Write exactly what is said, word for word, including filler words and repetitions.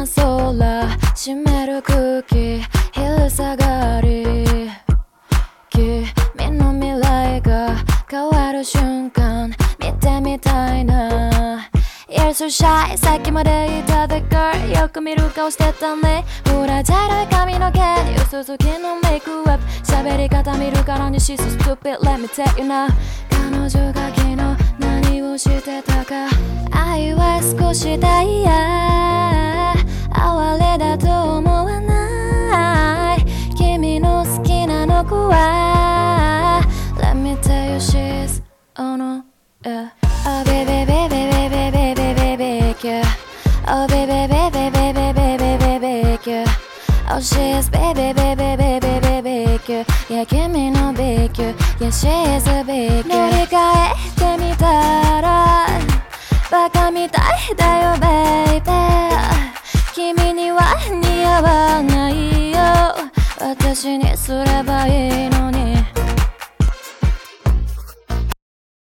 空湿る空気昼下がり君の未来が変わる瞬間見てみたいな You're so shy さっきまでいた The girl よく見る顔してたねほら茶色い髪の毛に薄付きのメイクアップ喋り方見るからに She's so stupid Let me tell you now 彼女が昨日何をしてたか愛は少しダイヤ哀れだと思わない君の好きなの子は Let me tell you she's oh no yeah Oh baby baby baby baby baby baby Oh baby baby baby baby baby baby Oh she's baby baby baby baby baby Yeah 君の big Yeah she's a big 乗り換えてみたらバカみたいだよ baby 君には似合わないよ私にすればいいの